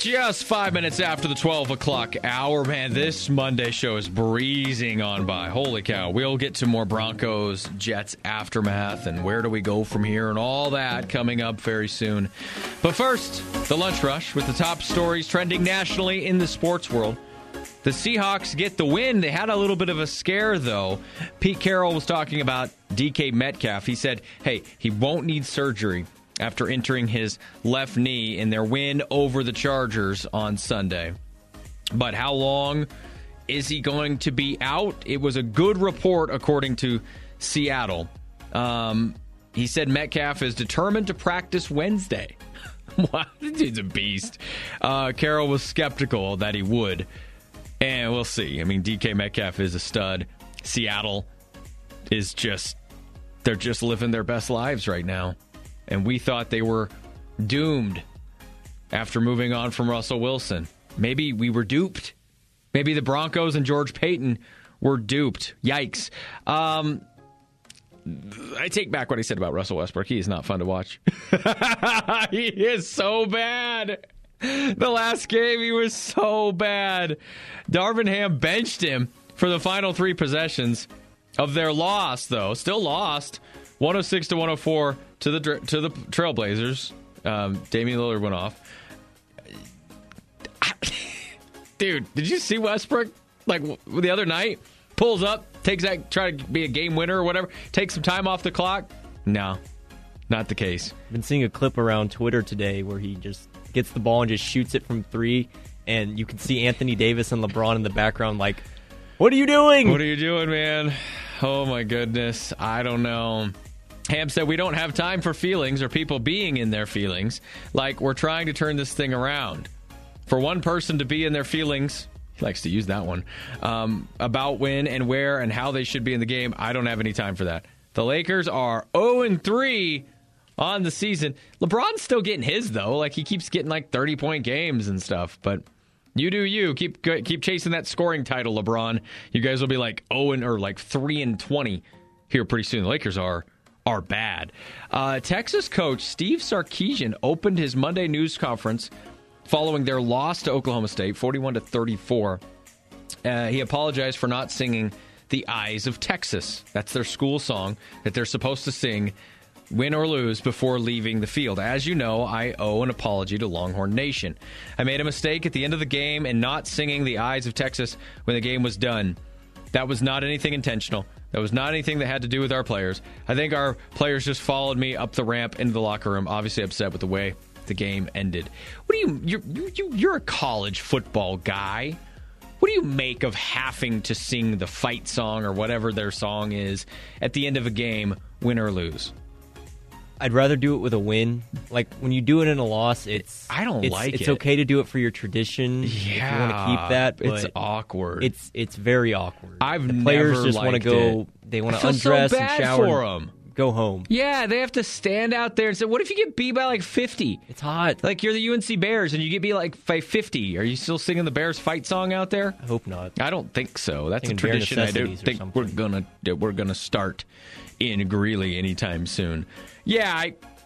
Just 5 minutes after the 12 o'clock hour. Man, this Monday show is breezing on by. Holy cow. We'll get to more Broncos, Jets aftermath, and where do we go from here, and all that coming up very soon. But first, the Lunch Rush with the top stories trending nationally in the sports world. The Seahawks get the win. They had a little bit of a scare, though. Pete Carroll was talking about DK Metcalf. He said, hey, he won't need surgery after injuring his left knee in their win over the Chargers on Sunday. But how long is he going to be out? It was a good report, according to Seattle. He said Metcalf is determined to practice Wednesday. Wow, this dude's a beast. Carroll was skeptical that he would. And we'll see. I mean, DK Metcalf is a stud. Seattle is they're just living their best lives right now. And we thought they were doomed after moving on from Russell Wilson. Maybe we were duped. Maybe the Broncos and George Paton were duped. Yikes. I take back what I said about Russell Westbrook. He is not fun to watch. He is so bad. The last game, he was so bad. Darvin Ham benched him for the final 3 possessions of their loss, though. Still lost. 106-104 to the Trailblazers. Damian Lillard went off. Dude, did you see Westbrook like the other night? Pulls up, takes that, try to be a game winner or whatever, takes some time off the clock. No, not the case. I've been seeing a clip around Twitter today where he just gets the ball and just shoots it from 3, and you can see Anthony Davis and LeBron in the background like, what are you doing? What are you doing, man? Oh, my goodness. I don't know. Ham said we don't have time for feelings or people being in their feelings. Like, we're trying to turn this thing around. For one person to be in their feelings, he likes to use that one, about when and where and how they should be in the game, I don't have any time for that. The Lakers are 0-3 on the season. LeBron's still getting his, though. Like, he keeps getting, 30-point games and stuff. But you do you. Keep chasing that scoring title, LeBron. You guys will be 3-20 here pretty soon. The Lakers are bad. Texas coach Steve Sarkisian opened his Monday news conference following their loss to Oklahoma State, 41-34. He apologized for not singing The Eyes of Texas. That's their school song that they're supposed to sing, win or lose, before leaving the field. As you know, I owe an apology to Longhorn Nation. I made a mistake at the end of the game in not singing The Eyes of Texas when the game was done. That was not anything intentional. That was not anything that had to do with our players. I think our players just followed me up the ramp into the locker room, obviously upset with the way the game ended. What do you're a college football guy. What do you make of having to sing the fight song or whatever their song is at the end of a game, win or lose? I'd rather do it with a win. Like, when you do it in a loss, it's okay to do it for your tradition. Yeah, if you want to keep that, but it's awkward. It's very awkward. The players just want to go. They want to undress so and shower for them. Go home. Yeah, they have to stand out there and say, what if you get beat by 50? It's hot. Like, you're the UNC Bears and you get beat by 50. Are you still singing the Bears fight song out there? I hope not. I don't think so. That's a tradition I don't think we're gonna start in Greeley anytime soon. Yeah,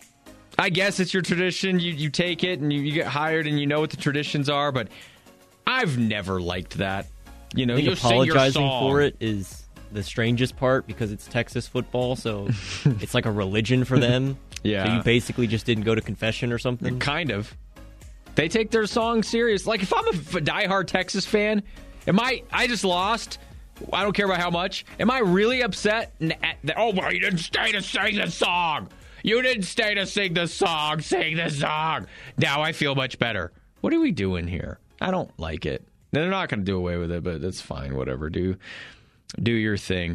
I guess it's your tradition. You take it and you get hired and you know what the traditions are, but I've never liked that. You know, you apologizing sing your song. for it is the strangest part because it's Texas football, so it's like a religion for them. Yeah. So you basically just didn't go to confession or something? Kind of. They take their song serious. Like, if I'm a diehard Texas fan, I just lost. I don't care about how much. Am I really upset? Oh, well, you didn't stay to sing the song. You didn't stay to sing the song. Sing the song. Now I feel much better. What are we doing here? I don't like it. They're not going to do away with it, but that's fine. Whatever. Do your thing.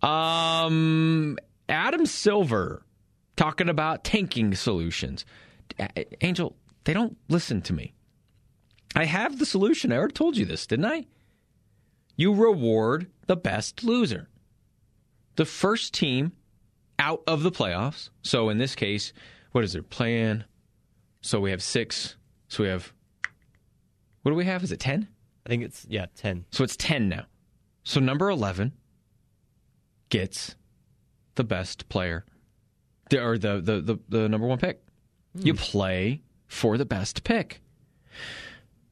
Adam Silver talking about tanking solutions. Angel, they don't listen to me. I have the solution. I already told you this, didn't I? You reward the best loser. The first team out of the playoffs. So in this case, what is their plan? So we have 6. So we have, what do we have? Is it 10? I think it's, 10. So it's 10 now. So number 11 gets the best player, or the number 1 pick. You play for the best pick.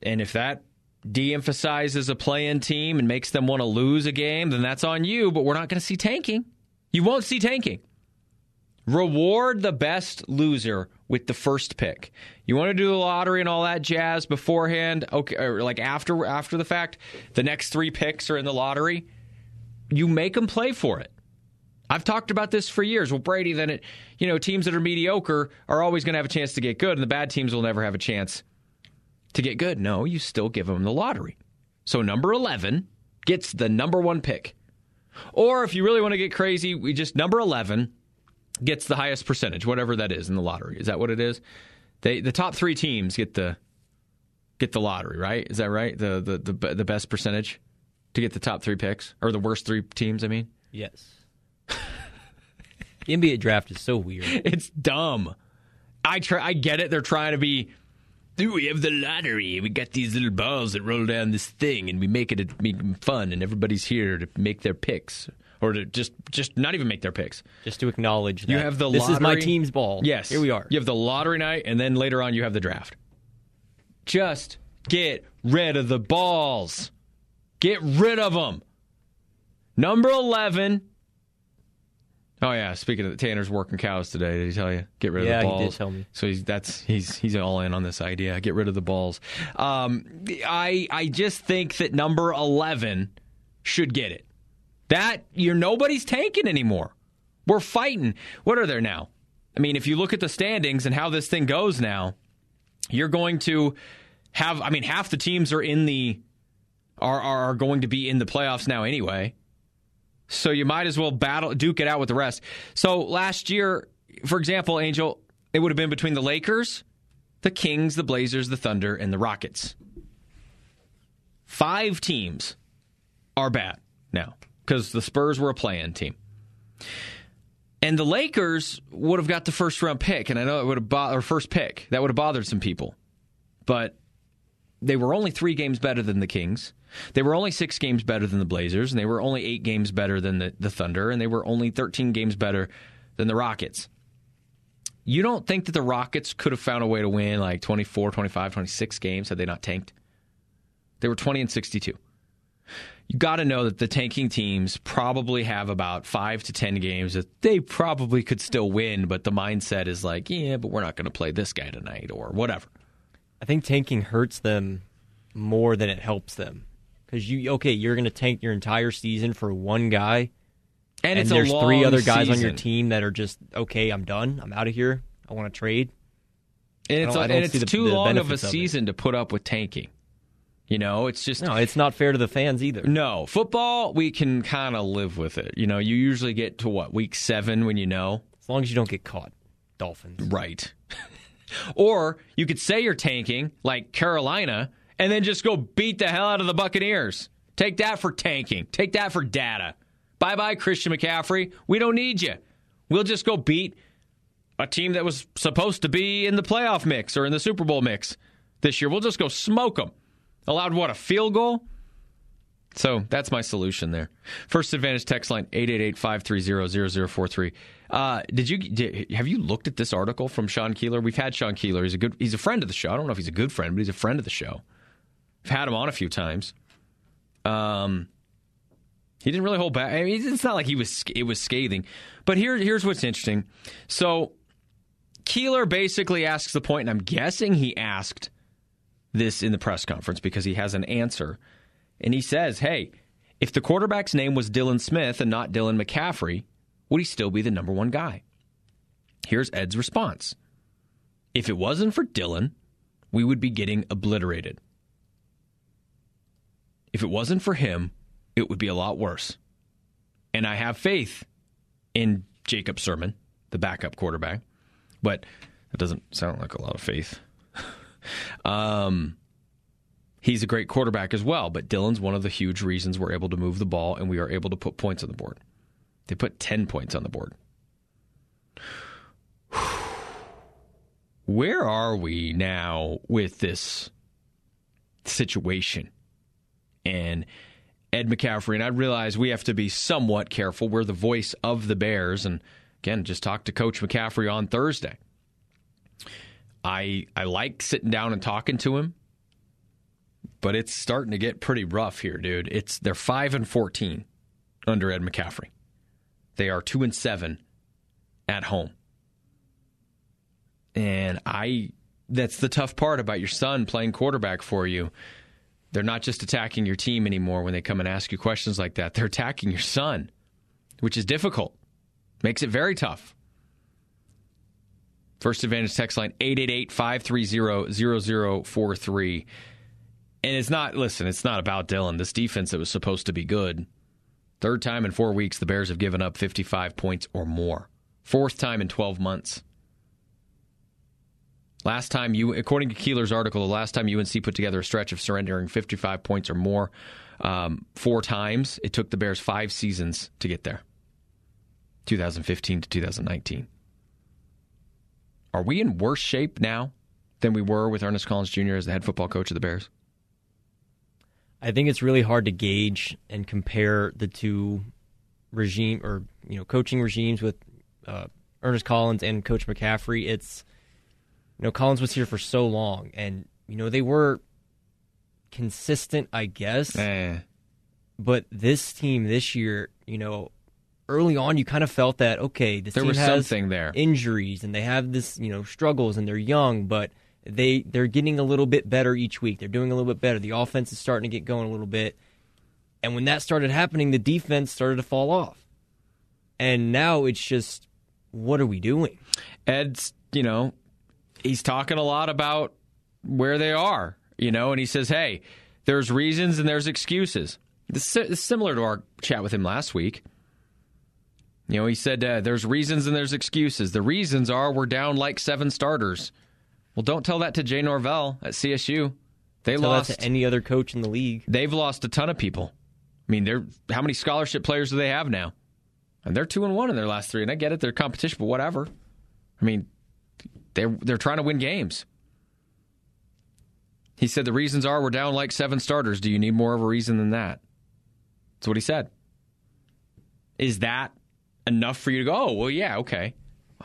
And if that de-emphasizes a play-in team and makes them want to lose a game, then that's on you, but we're not going to see tanking. You won't see tanking. Reward the best loser with the first pick. You want to do the lottery and all that jazz beforehand, okay, or like after the fact, the next 3 picks are in the lottery. You make them play for it. I've talked about this for years. Well, Brady, then teams that are mediocre are always going to have a chance to get good, and the bad teams will never have a chance to get good. No, you still give them the lottery. So number 11 gets the number 1 pick. Or if you really want to get crazy, we just number 11 gets the highest percentage, whatever that is in the lottery. Is that what it is? The top 3 teams get the lottery, right? Is that right? The best percentage to get the top 3 picks, or the worst 3 teams, I mean? Yes. The NBA draft is so weird. It's dumb. I get it. They're trying to be, we have the lottery. We got these little balls that roll down this thing, and we make it fun, and everybody's here to make their picks. Or to just not even make their picks. Just to acknowledge that you have the this lottery. Is my team's ball. Yes. Here we are. You have the lottery night, and then later on you have the draft. Just get rid of the balls. Get rid of them. Number 11. Oh, yeah. Speaking of Tanner's working cows today, did he tell you? Get rid of the balls. Yeah, he did tell me. So he's all in on this idea. Get rid of the balls. I just think that number 11 should get it. That nobody's tanking anymore. We're fighting. What are there now? I mean, if you look at the standings and how this thing goes now, you're going to have. I mean, half the teams are are going to be in the playoffs now anyway. So you might as well duke it out with the rest. So last year, for example, Angel, it would have been between the Lakers, the Kings, the Blazers, the Thunder, and the Rockets. 5 teams are bad now, because the Spurs were a play-in team. And the Lakers would have got the first-round pick, and I know it would have first pick. That would have bothered some people. But they were only 3 games better than the Kings. They were only 6 games better than the Blazers, and they were only 8 games better than the Thunder, and they were only 13 games better than the Rockets. You don't think that the Rockets could have found a way to win like 24, 25, 26 games had they not tanked? They were 20-62. You got to know that the tanking teams probably have about 5 to 10 games that they probably could still win, but the mindset is like, yeah, but we're not going to play this guy tonight or whatever. I think tanking hurts them more than it helps them. Because you're going to tank your entire season for one guy, and there's 3 other guys on your team that are just, okay, I'm done. I'm out of here. I want to trade. And it's too long of a season to put up with tanking. It's just... No, it's not fair to the fans either. No. Football, we can kind of live with it. You usually get to, week 7 when you know? As long as you don't get caught. Dolphins. Right. Or you could say you're tanking, like Carolina, and then just go beat the hell out of the Buccaneers. Take that for tanking. Take that for data. Bye-bye, Christian McCaffrey. We don't need you. We'll just go beat a team that was supposed to be in the playoff mix or in the Super Bowl mix this year. We'll just go smoke them. Allowed, a field goal? So that's my solution there. First Advantage text line, 888-530-0043. Have you looked at this article from Sean Keeler? We've had Sean Keeler. He's a friend of the show. I don't know if he's a good friend, but he's a friend of the show. We've had him on a few times. He didn't really hold back. I mean, it's not like it was scathing. But here's what's interesting. So Keeler basically asks the point, and I'm guessing he asked this in the press conference because he has an answer. And he says, hey, if the quarterback's name was Dylan Smith and not Dylan McCaffrey, would he still be the number 1 guy? Here's Ed's response. If it wasn't for Dylan, we would be getting obliterated. If it wasn't for him, it would be a lot worse. And I have faith in Jacob Sirmon, the backup quarterback. But that doesn't sound like a lot of faith. He's a great quarterback as well, but Dylan's one of the huge reasons we're able to move the ball and we are able to put points on the board. They put 10 points on the board. Where are we now with this situation? And Ed McCaffrey, and I realize we have to be somewhat careful. We're the voice of the Bears, and again, just talked to Coach McCaffrey on Thursday. I like sitting down and talking to him. but it's starting to get pretty rough here, dude. They're 5-14 under Ed McCaffrey. They are 2-7 at home. And that's the tough part about your son playing quarterback for you. They're not just attacking your team anymore when they come and ask you questions like that. They're attacking your son, which is difficult. Makes it very tough. First Advantage text line 888-530-0043. And it's not about Dylan. This defense that was supposed to be good. Third time in 4 weeks, the Bears have given up 55 points or more. Fourth time in 12 months. Last time, according to Keeler's article, the last time UNC put together a stretch of surrendering 55 points or more 4 times, it took the Bears 5 seasons to get there. 2015 to 2019. Are we in worse shape now than we were with Ernest Collins Jr. as the head football coach of the Bears? I think it's really hard to gauge and compare the two coaching regimes with Ernest Collins and Coach McCaffrey. It's Collins was here for so long, and they were consistent, I guess. But this team this year, early on, you kind of felt that, okay, this team has something there. Injuries, and they have this, struggles, and they're young, but they're getting a little bit better each week. They're doing a little bit better. The offense is starting to get going a little bit. And when that started happening, the defense started to fall off. And now it's just, what are we doing? Ed's, he's talking a lot about where they are, and he says, hey, there's reasons and there's excuses. This is similar to our chat with him last week. He said there's reasons and there's excuses. The reasons are we're down like 7 starters. Well, don't tell that to Jay Norvell at CSU. Tell that to any other coach in the league. They've lost a ton of people. I mean, how many scholarship players do they have now? And they're 2-1 in their last 3. And I get it, they're competition, but whatever. I mean, they're trying to win games. He said the reasons are we're down like 7 starters. Do you need more of a reason than that? That's what he said. Is that enough for you to go, oh, well, yeah, okay.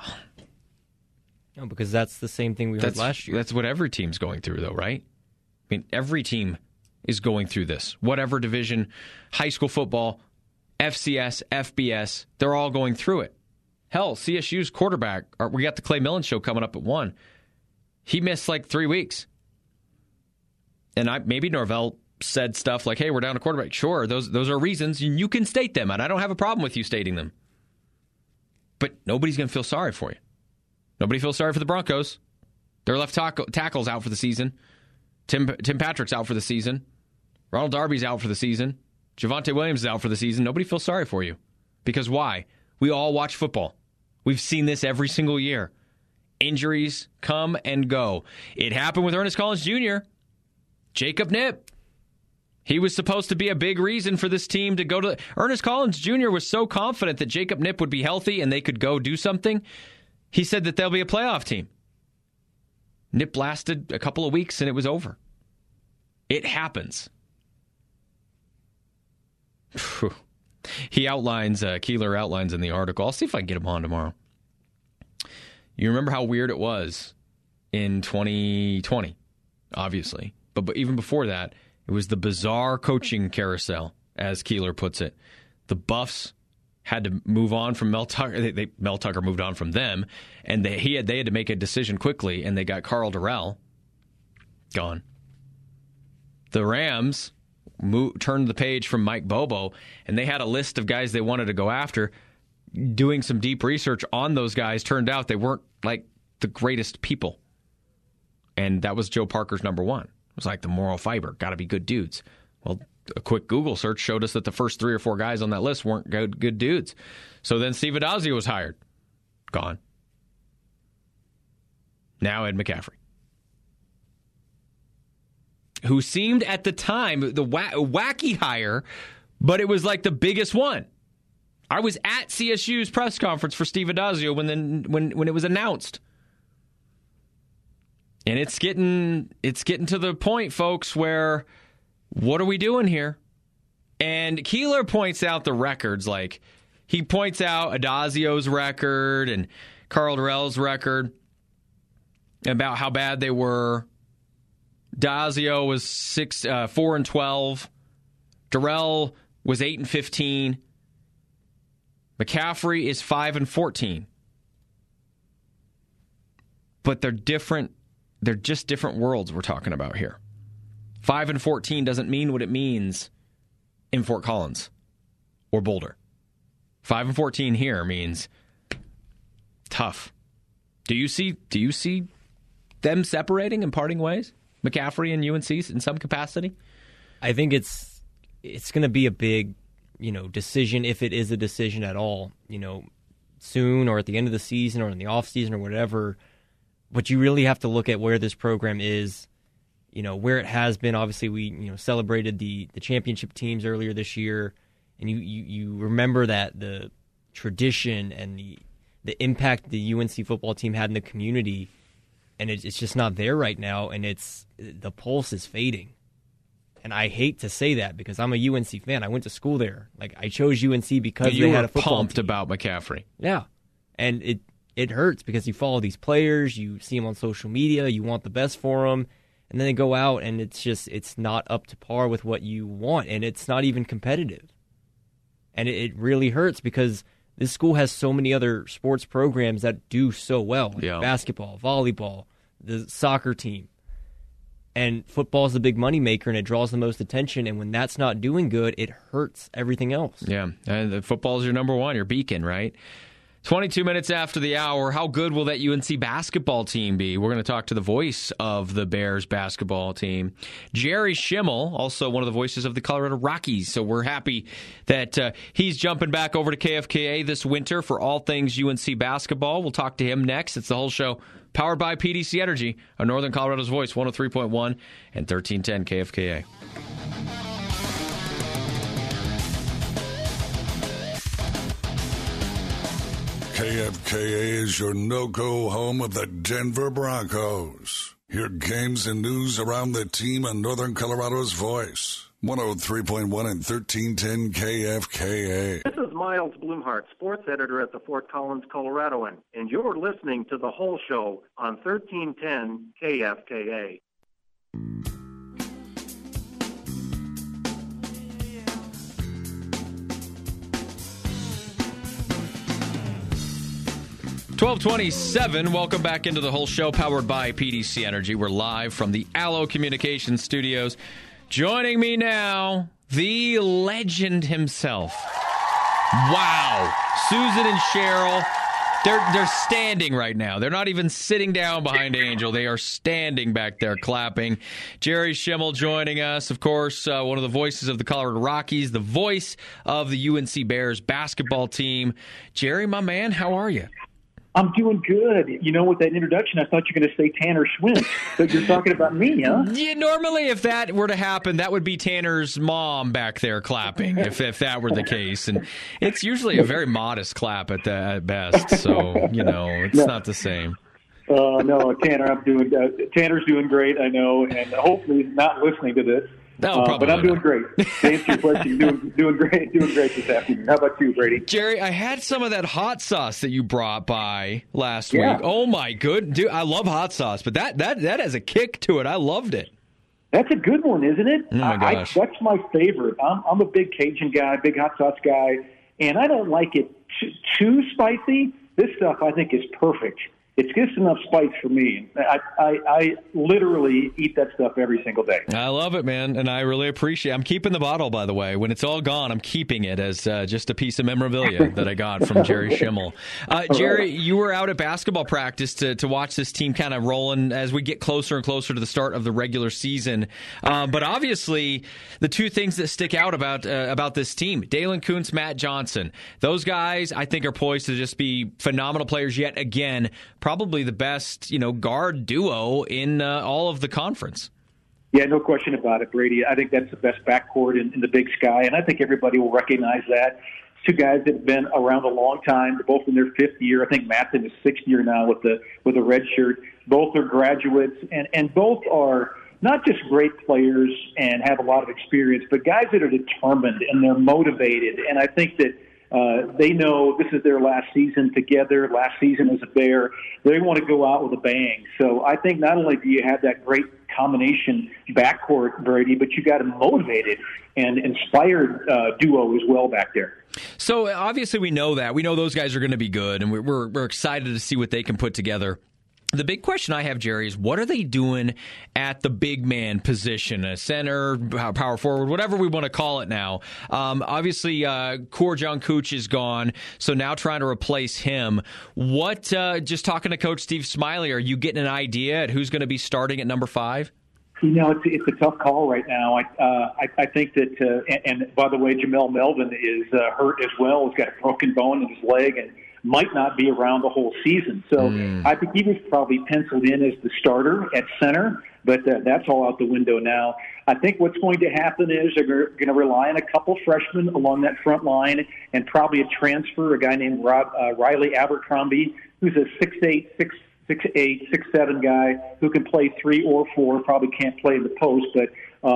No, because that's the same thing we heard last year. That's what every team's going through, though, right? I mean, every team is going through this. Whatever division, high school football, FCS, FBS, they're all going through it. Hell, CSU's quarterback, we got the Clay Millen show coming up at 1. He missed like 3 weeks. And maybe Norvell said stuff like, hey, we're down a quarterback. Sure, those are reasons. You can state them, and I don't have a problem with you stating them. But nobody's going to feel sorry for you. Nobody feels sorry for the Broncos. Their left tackle's out for the season. Tim Patrick's out for the season. Ronald Darby's out for the season. Javonte Williams is out for the season. Nobody feels sorry for you. Because why? We all watch football. We've seen this every single year. Injuries come and go. It happened with Ernest Collins Jr. Jacob Knipp. He was supposed to be a big reason for this team to go to... Ernest Collins Jr. was so confident that Jacob Knipp would be healthy and they could go do something. He said that they'll be a playoff team. Knipp lasted a couple of weeks and it was over. It happens. Keeler outlines in the article. I'll see if I can get him on tomorrow. You remember how weird it was in 2020, obviously. But even before that, it was the bizarre coaching carousel, as Keeler puts it. The Buffs had to move on from Mel Tucker. Mel Tucker moved on from them, and they had to make a decision quickly, and they got Carl Durrell gone. The Rams turned the page from Mike Bobo, and they had a list of guys they wanted to go after. Doing some deep research on those guys, turned out they weren't like the greatest people. And that was Joe Parker's number 1. It was like the moral fiber. Got to be good dudes. Well, a quick Google search showed us that the first 3 or 4 guys on that list weren't good dudes. So then Steve Addazio was hired. Gone. Now Ed McCaffrey, who seemed at the time the wacky hire, but it was like the biggest one. I was at CSU's press conference for Steve Addazio when it was announced. And it's getting to the point, folks, where what are we doing here? And Keeler points out the records. Like, he points out Addazio's record and Carl Durrell's record about how bad they were Dazio was 4-12. Darrell was 8-15. McCaffrey is 5-14. But they're different. They're just different worlds we're talking about here. 5-14 doesn't mean what it means in Fort Collins or Boulder. 5-14 here means tough. Do you see them separating and parting ways? McCaffrey and UNC in some capacity? I think it's going to be a big, decision, if it is a decision at all, soon or at the end of the season or in the offseason or whatever. But you really have to look at where this program is, where it has been. Obviously, we celebrated the championship teams earlier this year, and you remember that the tradition and the impact the UNC football team had in the community, and it's just not there right now, and the pulse is fading. And I hate to say that because I'm a UNC fan. I went to school there. Like, I chose UNC because they had a football pumped team. About McCaffrey. Yeah, and it hurts because you follow these players, you see them on social media, you want the best for them, and then they go out and it's not up to par with what you want, and it's not even competitive. And it really hurts because this school has so many other sports programs that do so well. Like basketball, volleyball, the soccer team. And football is the big moneymaker, and it draws the most attention. And when that's not doing good, it hurts everything else. Yeah, and football is your number one, your beacon, right? 22 minutes after the hour, how good will that UNC basketball team be? We're going to talk to the voice of the Bears basketball team, Jerry Schimmel, also one of the voices of the Colorado Rockies. So we're happy that he's jumping back over to KFKA this winter for all things UNC basketball. We'll talk to him next. It's the whole show powered by PDC Energy, on Northern Colorado's Voice, 103.1 and 1310 KFKA. KFKA is your no-go home of the Denver Broncos. Hear games and news around the team on Northern Colorado's Voice. 103.1 and 1310 KFKA. This is Miles Blumhart, sports editor at the Fort Collins Coloradoan, and you're listening to The Whole Show on 1310 KFKA. $12:27. Welcome back into The Whole Show, powered by PDC Energy. We're live from the Allo Communications Studios. Joining me now, the legend himself. Wow. Susan and Cheryl, they're standing right now. They're not even sitting down behind Angel. They are standing back there clapping. Jerry Schimmel joining us, of course, one of the voices of the Colorado Rockies, the voice of the UNC Bears basketball team. Jerry, my man, how are you? I'm doing good. With that introduction, I thought you were going to say Tanner Schwinn, but you're talking about me, huh? Yeah, normally if that were to happen, that would be Tanner's mom back there clapping, if that were the case. And it's usually a very modest clap at best, so, it's not the same. No, Tanner, Tanner's doing great, I know, and hopefully he's not listening to this. No, but I'm doing great. To answer your question, doing great this afternoon. How about you, Brady? Jerry, I had some of that hot sauce that you brought by last week. Oh my good, dude! I love hot sauce, but that has a kick to it. I loved it. That's a good one, isn't it? Oh my gosh, that's my favorite. I'm a big Cajun guy, big hot sauce guy, and I don't like it too spicy. This stuff I think is perfect. It's just enough spice for me. I literally eat that stuff every single day. I love it, man, and I really appreciate it. I'm keeping the bottle, by the way. When it's all gone, I'm keeping it as just a piece of memorabilia that I got from Jerry Schimmel. Jerry, you were out at basketball practice to watch this team kind of rolling as we get closer and closer to the start of the regular season. But obviously, the two things that stick out about this team, Dalen Kuntz, Matt Johnson, those guys I think are poised to just be phenomenal players yet again. Probably the best, guard duo in all of the conference. Yeah, no question about it, Brady. I think that's the best backcourt in the Big Sky, and I think everybody will recognize that. Two guys that have been around a long time. They're both in their fifth year. I think Matt's in his sixth year now with a red shirt. Both are graduates, and both are not just great players and have a lot of experience, but guys that are determined and they're motivated. And I think that they know this is their last season together, last season as a Bear. They want to go out with a bang. So I think not only do you have that great combination backcourt, Brady, but you got a motivated and inspired duo as well back there. So obviously we know that. We know those guys are going to be good, and we're excited to see what they can put together. The big question I have, Jerry, is what are they doing at the big man position, a center, power forward, whatever we want to call it now. Obviously, Kur Jungkook is gone, so now trying to replace him. What, just talking to Coach Steve Smiley, are you getting an idea at who's going to be starting at number 5? It's a tough call right now. I think that, and by the way, Jamel Melvin is hurt as well. He's got a broken bone in his leg and might not be around the whole season. So I think he was probably penciled in as the starter at center, but that's all out the window now. I think what's going to happen is they're going to rely on a couple freshmen along that front line and probably a transfer, a guy named Riley Abercrombie, who's a 6'8", 6'7" guy who can play 3 or 4, probably can't play in the post, but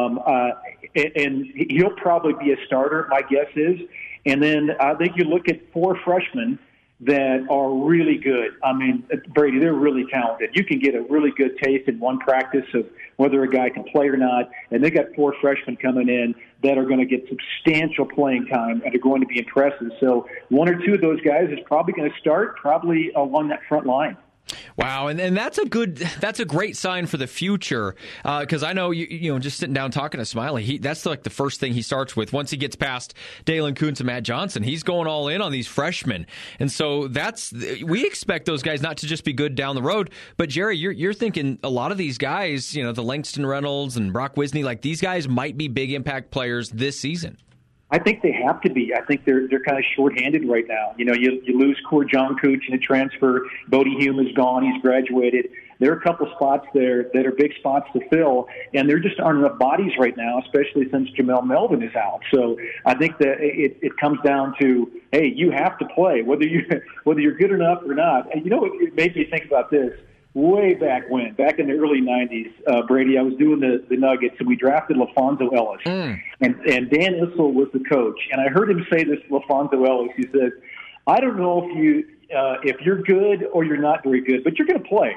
and he'll probably be a starter, my guess is. And then I think you look at 4 freshmen that are really good. I mean, Brady, they're really talented. You can get a really good taste in one practice of whether a guy can play or not, and they got 4 freshmen coming in that are going to get substantial playing time and are going to be impressive. So 1 or 2 of those guys is probably going to start, probably along that front line. Wow, and that's a great sign for the future, because I know you know, just sitting down talking to Smiley, that's like the first thing he starts with. Once he gets past Dalen Kuntz and Matt Johnson, he's going all in on these freshmen, and so we expect those guys not to just be good down the road. But Jerry, you're thinking a lot of these guys, you know, the Langston Reynolds and Brock Wisney, like these guys might be big impact players this season. I think they have to be. I think they're kind of shorthanded right now. You know, you lose Kur Jungkook in a transfer. Bodie Hume is gone. He's graduated. There are a couple spots there that are big spots to fill, and there just aren't enough bodies right now, especially since Jamel Melvin is out. So I think that it comes down to, hey, you have to play, whether you're good enough or not. And you know, it made me think about this. Way back in the early 90s, Brady, I was doing the Nuggets, and we drafted LaFonso Ellis. And Dan Issel was the coach. And I heard him say this to LaFonso Ellis. He said, I don't know if you're good or you're not very good, but you're going to play.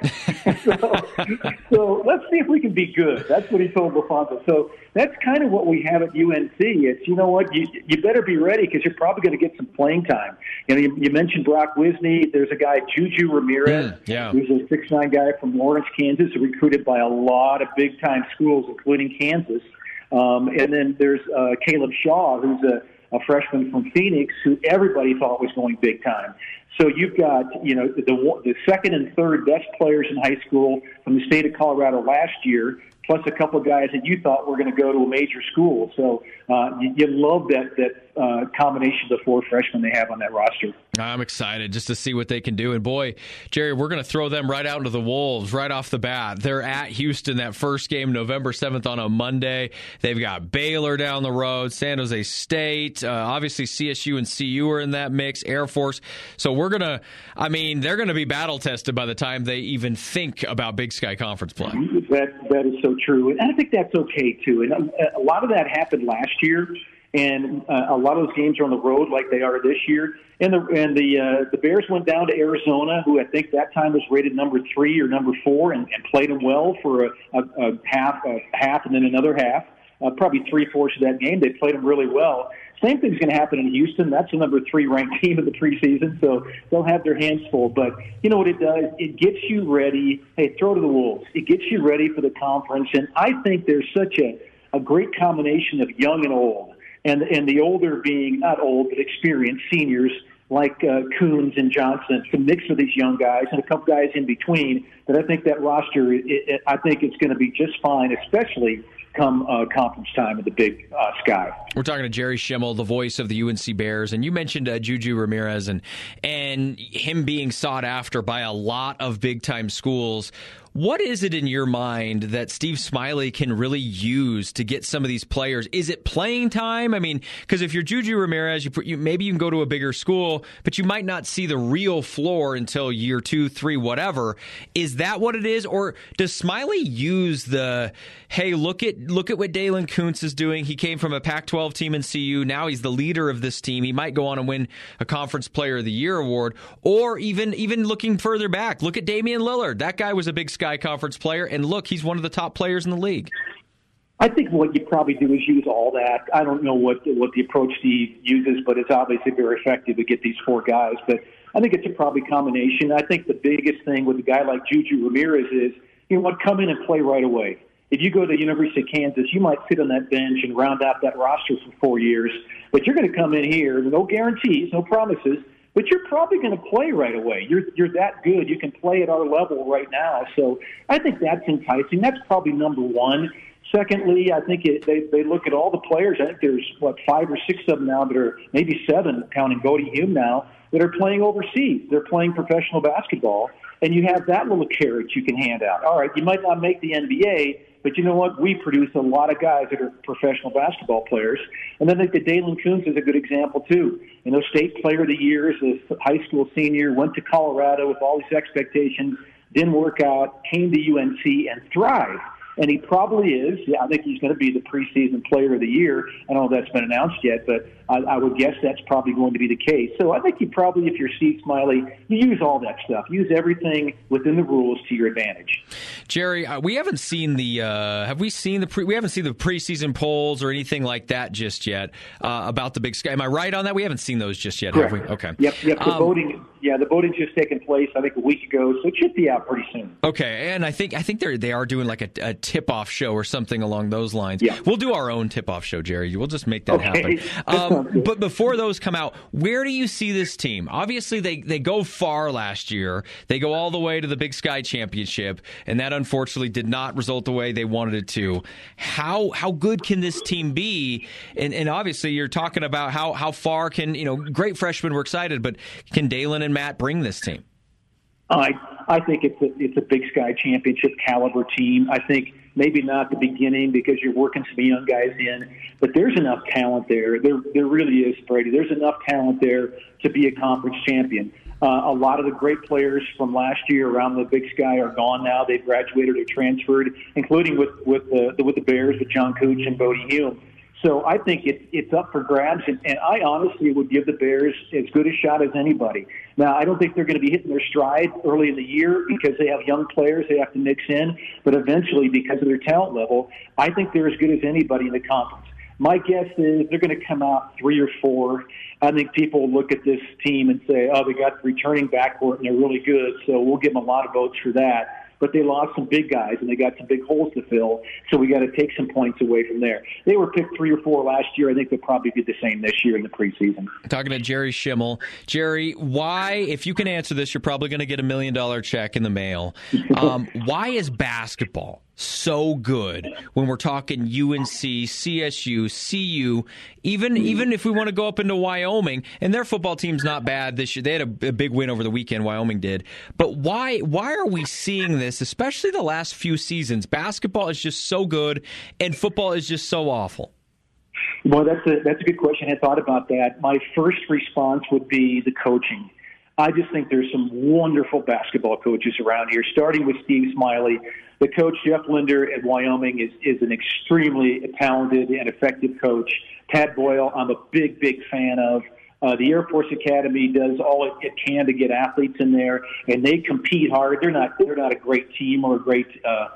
so let's see if we can be good. That's what he told LaFonso. So that's kind of what we have at UNC. It's, you know what, you better be ready because you're probably going to get some playing time. You know, you mentioned Brock Wisney. There's a guy, Juju Ramirez, who's a 6'9" guy from Lawrence, Kansas, recruited by a lot of big-time schools, including Kansas. And then there's Caleb Shaw, who's a freshman from Phoenix, who everybody thought was going big time. So you've got, you know, the second and third best players in high school from the state of Colorado last year, plus a couple of guys that you thought were going to go to a major school. So you love that combination of the 4 freshmen they have on that roster. I'm excited just to see what they can do. And boy, Jerry, we're going to throw them right out into the wolves right off the bat. They're at Houston that first game, November 7th on a Monday. They've got Baylor down the road, San Jose State. Obviously, CSU and CU are in that mix, Air Force. So they're going to be battle tested by the time they even think about Big Sky Conference play. That is so true. And I think that's okay, too. And a lot of that happened last year. And a lot of those games are on the road like they are this year. And the Bears went down to Arizona, who I think that time was rated number 3 or number 4, and played them well for a half and then another half. Probably 3/4 of that game, they played them really well. Same thing's going to happen in Houston. That's the number 3 ranked team of the preseason, so they'll have their hands full. But you know what it does? It gets you ready. Hey, throw to the wolves. It gets you ready for the conference. And I think there's such a great combination of young and old. And the older being not old, but experienced seniors like Coons and Johnson, some mix of these young guys and a couple guys in between. But I think that roster, I think it's going to be just fine, especially come conference time in the Big Sky. We're talking to Jerry Schimmel, the voice of the UNC Bears, and you mentioned Juju Ramirez and him being sought after by a lot of big-time schools. What is it in your mind that Steve Smiley can really use to get some of these players? Is it playing time? I mean, because if you're Juju Ramirez, maybe you can go to a bigger school, but you might not see the real floor until year 2, 3, whatever. Is that what it is? Or does Smiley use hey, look at what Dalen Kuntz is doing. He came from a Pac-12 team in CU. Now he's the leader of this team. He might go on and win a Conference Player of the Year award. Or even looking further back, look at Damian Lillard. That guy was a Big Sky Sky Conference player, and look, he's one of the top players in the league. I think what you probably do is use all that. I don't know what the approach Steve uses, but it's obviously very effective to get these 4 guys. But I think it's a probably combination. I think the biggest thing with a guy like Juju Ramirez is, you know what, come in and play right away. If you go to the University of Kansas, you might sit on that bench and round out that roster for 4 years, but you're going to come in here, no guarantees, no promises, but you're probably going to play right away. You're that good. You can play at our level right now. So I think that's enticing. That's probably number one. Secondly, I think they look at all the players. I think there's, 5 or 6 of them now that are, maybe 7, counting Bodie Hume now, that are playing overseas. They're playing professional basketball, and you have that little carrot you can hand out. All right, you might not make the NBA, but you know what? We produce a lot of guys that are professional basketball players. And then I think that Dalen Koontz is a good example, too. You know, state player of the year as a high school senior, went to Colorado with all these expectations, didn't work out, came to UNC and thrived. And he probably is. Yeah, I think he's going to be the preseason player of the year. I don't know if that's been announced yet, but I would guess that's probably going to be the case. So I think you probably, if you're Steve Smiley, you use all that stuff. Use everything within the rules to your advantage. Jerry, we haven't seen the we haven't seen the preseason polls or anything like that just yet about the Big Sky. Am I right on that? We haven't seen those just yet, Correct. have we? Okay. Yep. The voting's just taken place, I think, a week ago, so it should be out pretty soon. Okay, and I think they are doing like a tip-off show or something along those lines. Yeah. We'll do our own tip-off show, Jerry. We'll just make that happen. But before those come out, where do you see this team? Obviously, they go far last year. They go all the way to the Big Sky Championship, and that unfortunately did not result the way they wanted it to. How good can this team be? And obviously, you're talking about how far can, great freshmen, we're excited, but can Dalen and Matt bring this team? I think it's a Big Sky Championship caliber team. I think maybe not the beginning because you're working some young guys in, but there's enough talent there. There really is, Brady. There's enough talent there to be a conference champion. A lot of the great players from last year around the Big Sky are gone now. They've graduated or transferred, including with the Bears, with John Cooch and Bodie Hume. So I think it's up for grabs, and I honestly would give the Bears as good a shot as anybody. Now, I don't think they're going to be hitting their stride early in the year because they have young players they have to mix in, but eventually, because of their talent level, I think they're as good as anybody in the conference. My guess is they're going to come out 3 or 4. I think people will look at this team and say, oh, they got the returning backcourt and they're really good, so we'll give them a lot of votes for that. But they lost some big guys, and they got some big holes to fill, so we got to take some points away from there. They were picked 3 or 4 last year. I think they'll probably be the same this year in the preseason. Talking to Jerry Schimmel. Jerry, why, if you can answer this, you're probably going to get $1 million check in the mail. Why is basketball so good when we're talking UNC, CSU, CU, even if we want to go up into Wyoming, and their football team's not bad this year. They had a big win over the weekend, Wyoming did. But why are we seeing this, especially the last few seasons? Basketball is just so good, and football is just so awful. Well, that's a good question. I thought about that. My first response would be the coaching. I just think there's some wonderful basketball coaches around here, starting with Steve Smiley. The coach, Jeff Linder at Wyoming, is an extremely talented and effective coach. Tad Boyle, I'm a big, big fan of. The Air Force Academy does all it can to get athletes in there, and they compete hard. They're not a great team or a great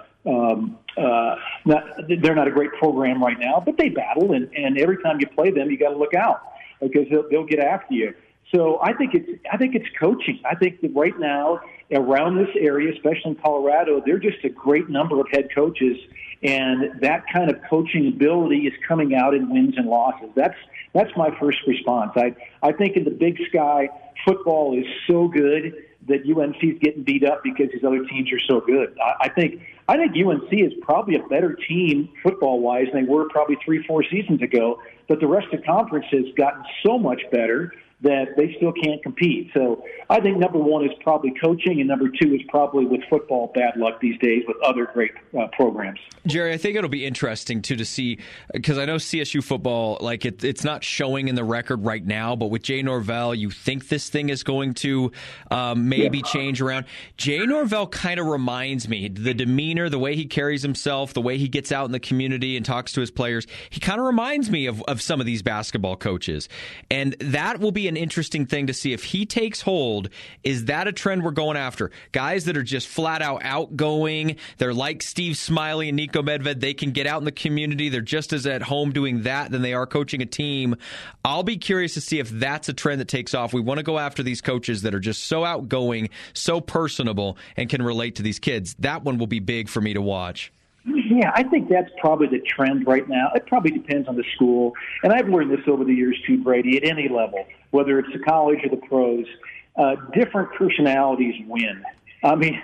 they're not a great program right now, but they battle, and every time you play them, you got to look out because they'll get after you. So I think it's coaching. I think that right now around this area, especially in Colorado, they're just a great number of head coaches, and that kind of coaching ability is coming out in wins and losses. That's my first response. I think in the Big Sky, football is so good that UNC's getting beat up because these other teams are so good. I think UNC is probably a better team football-wise than they were probably 3-4 seasons ago, but the rest of the conference has gotten so much better that they still can't compete. So I think number one is probably coaching, and number two is probably with football bad luck these days with other great programs. Jerry, I think it'll be interesting, too, to see, because I know CSU football, like it's not showing in the record right now, but with Jay Norvell, you think this thing is going to maybe change around. Jay Norvell kind of reminds me, the demeanor, the way he carries himself, the way he gets out in the community and talks to his players, he kind of reminds me of some of these basketball coaches. And that will be be an interesting thing to see if he takes hold. Is that a trend we're going after? Guys that are just flat out outgoing. They're like Steve Smiley and Nico Medved. They can get out in the community. They're just as at home doing that than they are coaching a team. I'll be curious to see if that's a trend that takes off. We want to go after these coaches that are just so outgoing, so personable, and can relate to these kids. That one will be big for me to watch. Yeah, I think that's probably the trend right now. It probably depends on the school. And I've learned this over the years too, Brady, at any level, whether it's the college or the pros, different personalities win. I mean,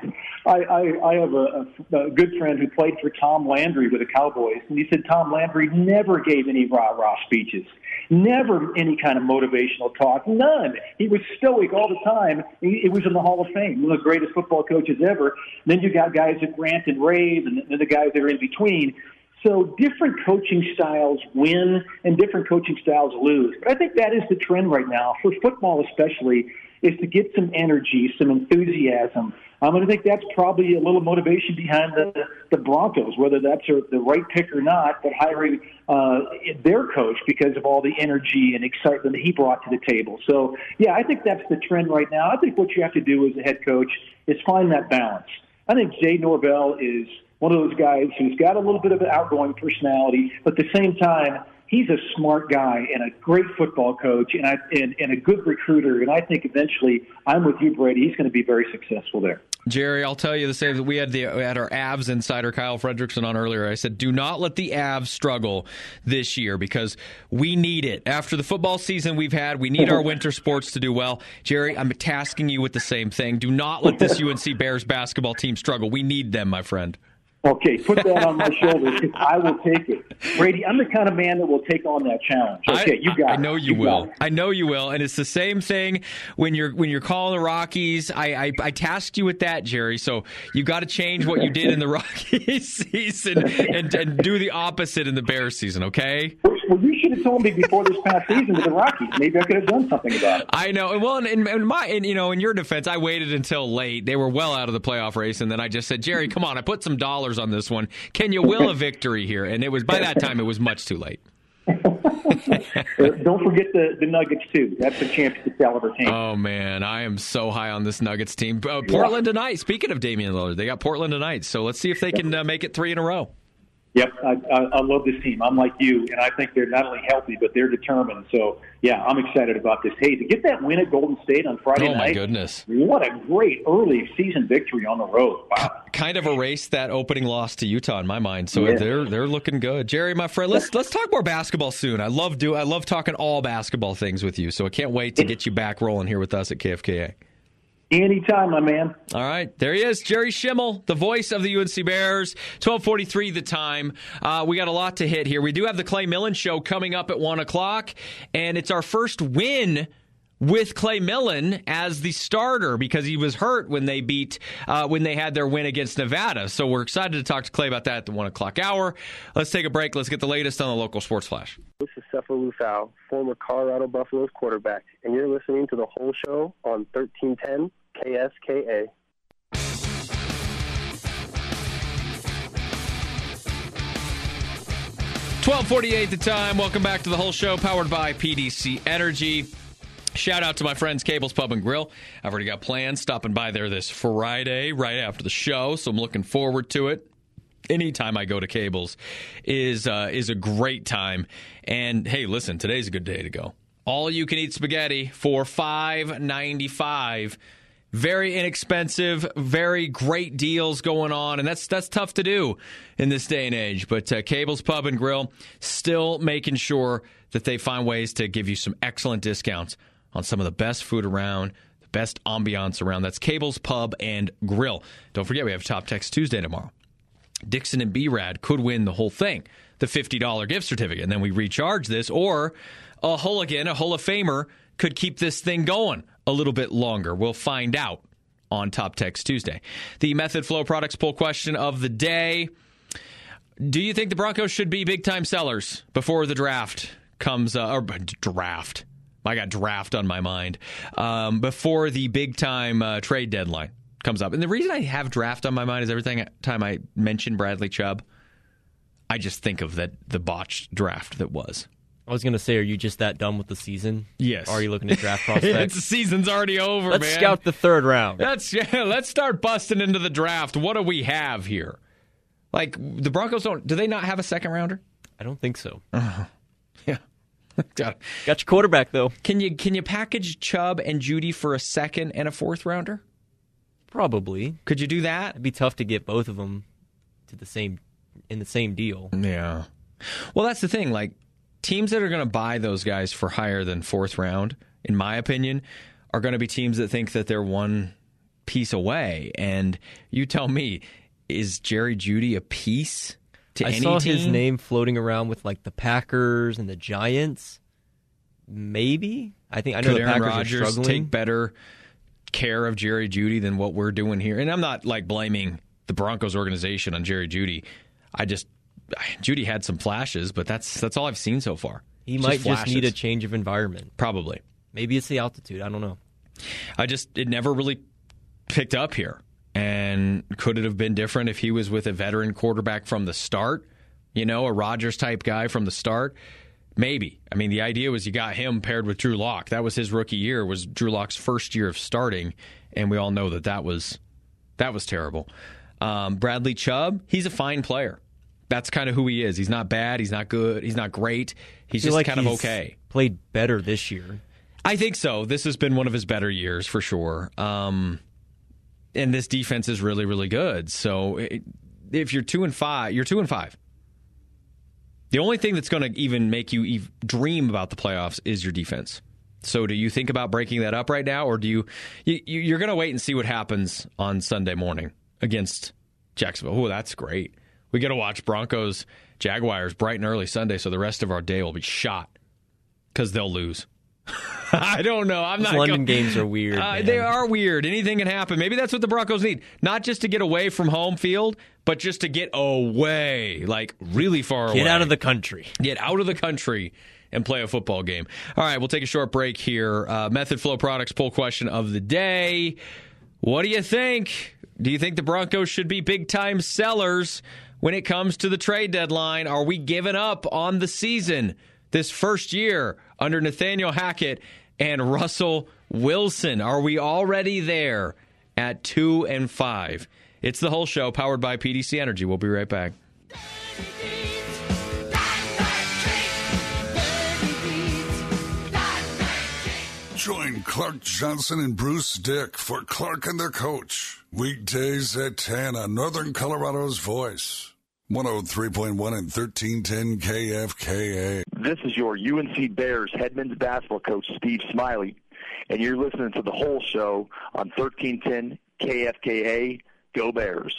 I have a good friend who played for Tom Landry with the Cowboys, and he said Tom Landry never gave any rah-rah speeches, never any kind of motivational talk, none. He was stoic all the time. He was in the Hall of Fame, one of the greatest football coaches ever. Then you got guys that rant and rave, and then the guys that are in between. So different coaching styles win, and different coaching styles lose. But I think that is the trend right now, for football especially, is to get some energy, some enthusiasm. And I think that's probably a little motivation behind the Broncos, whether that's the right pick or not, but hiring their coach because of all the energy and excitement that he brought to the table. So, yeah, I think that's the trend right now. I think what you have to do as a head coach is find that balance. I think Jay Norvell is one of those guys who's got a little bit of an outgoing personality, but at the same time, he's a smart guy and a great football coach and a good recruiter. And I think eventually, I'm with you, Brady, he's going to be very successful there. Jerry, I'll tell you the same. We had our Avs insider, Kyle Fredrickson, on earlier. I said, do not let the Avs struggle this year because we need it. After the football season we've had, we need our winter sports to do well. Jerry, I'm tasking you with the same thing. Do not let this UNC Bears basketball team struggle. We need them, my friend. Okay, put that on my shoulders because I will take it. Brady, I'm the kind of man that will take on that challenge. Okay, you got it. I know you will. I know you will. And it's the same thing when you're calling the Rockies. I tasked you with that, Jerry. So you got to change what you did in the Rockies season and do the opposite in the Bears season, okay? Well, you should have told me before this past season with the Rockies. Maybe I could have done something about it. I know. Well, in your defense, I waited until late. They were well out of the playoff race, and then I just said, Jerry, come on, I put some dollars on this one. Can you will a victory here? And it was by that time it was much too late. Don't forget the Nuggets too. That's a championship caliber team. Oh man, I am so high on this Nuggets team. Portland tonight. Speaking of Damian Lillard, they got Portland tonight. So let's see if they can make it 3 in a row. Yep, I love this team. I'm like you, and I think they're not only healthy, but they're determined. So, yeah, I'm excited about this. Hey, to get that win at Golden State on Friday night. Oh, my goodness. What a great early season victory on the road. Wow. Kind of erased that opening loss to Utah in my mind. So they're looking good. Jerry, my friend, let's talk more basketball soon. I love talking all basketball things with you. So I can't wait to get you back rolling here with us at KFKA. Anytime, my man. All right. There he is, Jerry Schimmel, the voice of the UNC Bears. 12:43 the time. We got a lot to hit here. We do have the Clay Millen Show coming up at 1 o'clock, and it's our first win with Clay Millen as the starter because he was hurt when they had their win against Nevada. So we're excited to talk to Clay about that at the 1 o'clock hour. Let's take a break. Let's get the latest on the local sports flash. This is Cephalou Lufau, former Colorado Buffaloes quarterback, and you're listening to The Whole Show on 1310 KSKA. $12:48 the time. Welcome back to The Whole Show, powered by PDC Energy. Shout out to my friends Cable's Pub and Grill. I've already got plans stopping by there this Friday right after the show, so I'm looking forward to it. Anytime I go to Cable's is a great time. And hey, listen, today's a good day to go. All you can eat spaghetti for $5.95. Very inexpensive, very great deals going on, and that's tough to do in this day and age. But Cable's Pub and Grill still making sure that they find ways to give you some excellent discounts on some of the best food around, the best ambiance around. That's Cable's Pub and Grill. Don't forget, we have Top Text Tuesday tomorrow. Dixon and B-Rad could win the whole thing, the $50 gift certificate, and then we recharge this, or a hooligan, a Hall of Famer, could keep this thing going a little bit longer. We'll find out on Top Text Tuesday. The Method Flow Products poll question of the day. Do you think the Broncos should be big-time sellers before the draft comes, or draft? I got draft on my mind. Before the big-time trade deadline comes up. And the reason I have draft on my mind is every time I mention Bradley Chubb, I just think of the botched draft that was. I was going to say, are you just that done with the season? Yes. Or are you looking at draft prospects? The season's already over, Let's scout the third round. Let's start busting into the draft. What do we have here? Like, the Broncos do they not have a second rounder? I don't think so. Yeah. Got your quarterback, though. Can you package Chubb and Jeudy for a second and a fourth rounder? Probably. Could you do that? It'd be tough to get both of them in the same deal. Yeah. Well, that's the thing. Like, teams that are going to buy those guys for higher than fourth round, in my opinion, are going to be teams that think that they're one piece away. And you tell me, is Jerry Jeudy a piece to any team? I saw his name floating around with like the Packers and the Giants. Maybe. I know Could the Aaron Packers Rodgers are struggling. take better care of Jerry Jeudy than what we're doing here? And I'm not like blaming the Broncos organization on Jerry Jeudy. Jeudy had some flashes, but that's all I've seen so far. He might just need a change of environment. Probably. Maybe it's the altitude. I don't know. It never really picked up here. And could it have been different if he was with a veteran quarterback from the start? A Rodgers-type guy from the start? Maybe. I mean, the idea was you got him paired with Drew Lock. That was his rookie year, was Drew Lock's first year of starting, and we all know that was terrible. Bradley Chubb, he's a fine player. That's kind of who he is. He's not bad. He's not good. He's not great. He's just kind of okay. Played better this year. I think so. This has been one of his better years for sure. And this defense is really, really good. So if you're 2-5, you're 2-5. The only thing that's going to even make you dream about the playoffs is your defense. So do you think about breaking that up right now, or do you're going to wait and see what happens on Sunday morning against Jacksonville? Oh, that's great. We get to watch Broncos, Jaguars bright and early Sunday, so the rest of our day will be shot because they'll lose. I don't know. London games are weird. They are weird. Anything can happen. Maybe that's what the Broncos need. Not just to get away from home field, but just to get away, like really far away. Get out of the country. Get out of the country and play a football game. All right, we'll take a short break here. Method Flow Products poll question of the day. What do you think? Do you think the Broncos should be big-time sellers when it comes to the trade deadline? Are we giving up on the season this first year under Nathaniel Hackett and Russell Wilson? Are we already there at 2-5? It's the whole show, powered by PDC Energy. We'll be right back. Join Clark Johnson and Bruce Dick for Clark and the Coach. Weekdays at 10 on Northern Colorado's Voice. 103.1 and 1310 KFKA. This is your UNC Bears head men's basketball coach, Steve Smiley, and you're listening to the whole show on 1310 KFKA. Go Bears.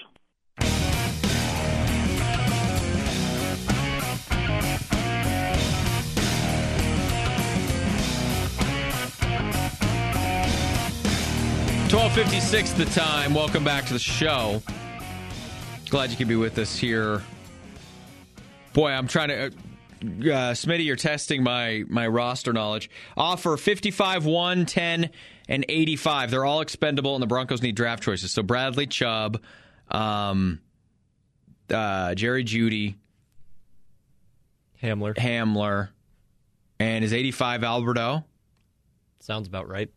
$12:56 the time. Welcome back to the show. Glad you could be with us here. Boy, I'm trying to... Smitty, you're testing my roster knowledge. Offer 55, 1, 10, and 85. They're all expendable, and the Broncos need draft choices. So Bradley Chubb, Jerry Jeudy, Hamler, and is 85 Alberto? Sounds about right.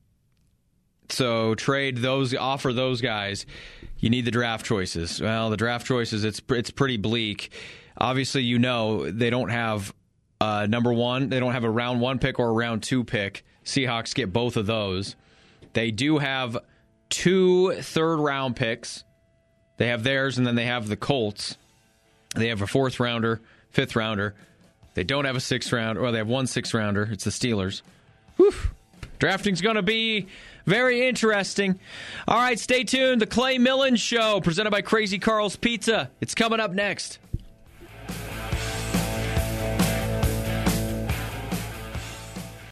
So offer those guys. You need the draft choices. Well, the draft choices, it's pretty bleak. Obviously, they don't have number one. They don't have a round 1 pick or a round 2 pick. Seahawks get both of those. They do have 2 third-round picks. They have theirs, and then they have the Colts. They have a 4th rounder, 5th rounder. They don't have a 6th rounder. Well, they have 1 6th-rounder. It's the Steelers. Whew. Drafting's going to be very interesting. All right, stay tuned. The Clay Millen Show, presented by Crazy Carl's Pizza. It's coming up next.